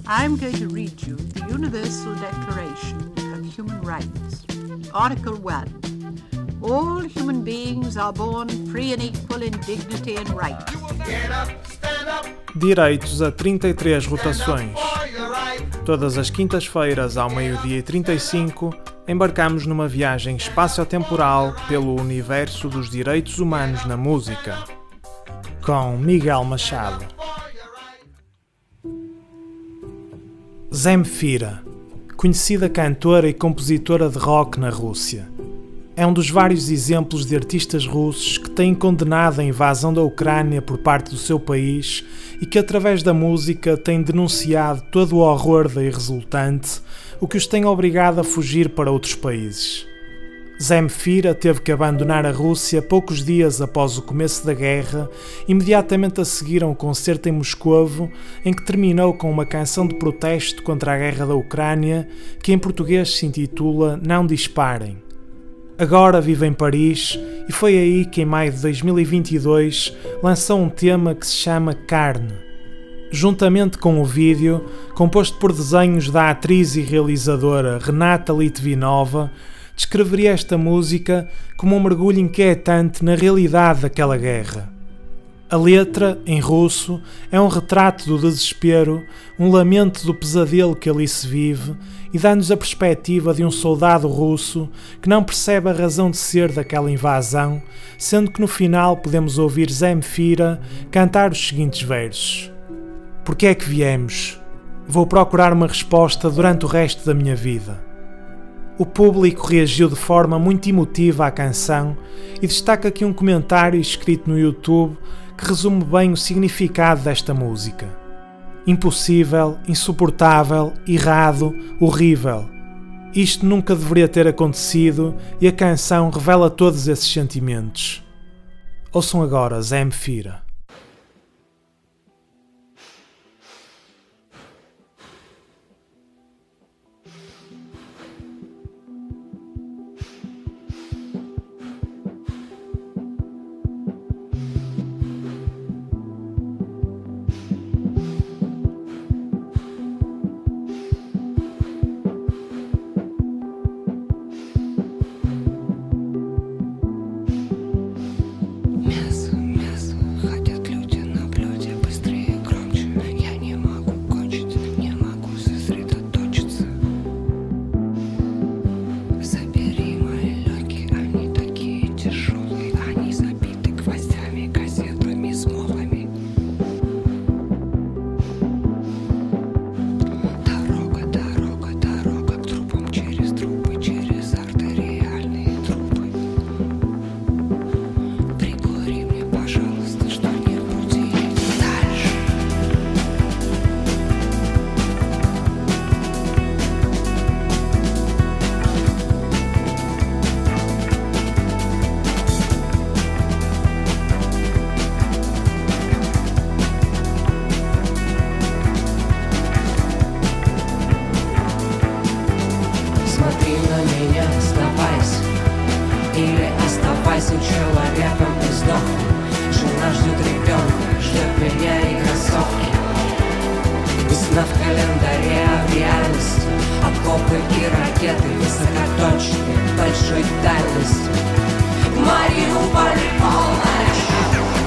I'm going to read you the Universal Declaration of Human Rights. Article 1. All human beings are born free and equal in dignity and rights. Direitos a 33 rotações. Todas as quintas-feiras, ao 12h35, embarcamos numa viagem espaço-temporal pelo universo dos direitos humanos na música. Com Miguel Machado. Zemfira, conhecida cantora e compositora de rock na Rússia. É um dos vários exemplos de artistas russos que têm condenado a invasão da Ucrânia por parte do seu país e que, através da música, têm denunciado todo o horror daí resultante, o que os tem obrigado a fugir para outros países. Zemfira teve que abandonar a Rússia poucos dias após o começo da guerra, imediatamente a seguir a um concerto em Moscovo, em que terminou com uma canção de protesto contra a guerra da Ucrânia, que em português se intitula Não Disparem. Agora vive em Paris e foi aí que em maio de 2022 lançou um tema que se chama Carne. Juntamente com o vídeo, composto por desenhos da atriz e realizadora Renata Litvinova, descreveria esta música como um mergulho inquietante na realidade daquela guerra. A letra, em russo, é um retrato do desespero, um lamento do pesadelo que ali se vive e dá-nos a perspectiva de um soldado russo que não percebe a razão de ser daquela invasão, sendo que no final podemos ouvir Zemfira cantar os seguintes versos. Porquê é que viemos? Vou procurar uma resposta durante o resto da minha vida. O público reagiu de forma muito emotiva à canção e destaca aqui um comentário escrito no YouTube que resume bem o significado desta música. Impossível, insuportável, errado, horrível. Isto nunca deveria ter acontecido e a canção revela todos esses sentimentos. Ouçam agora Zemfira. Или оставайся человеком и сдохни. Жена ждет ребенка, ждет меня и кроссовки. Весна в календаре, а в реальности окопы и ракеты высокоточные, большой дальности. Мариуполь полная.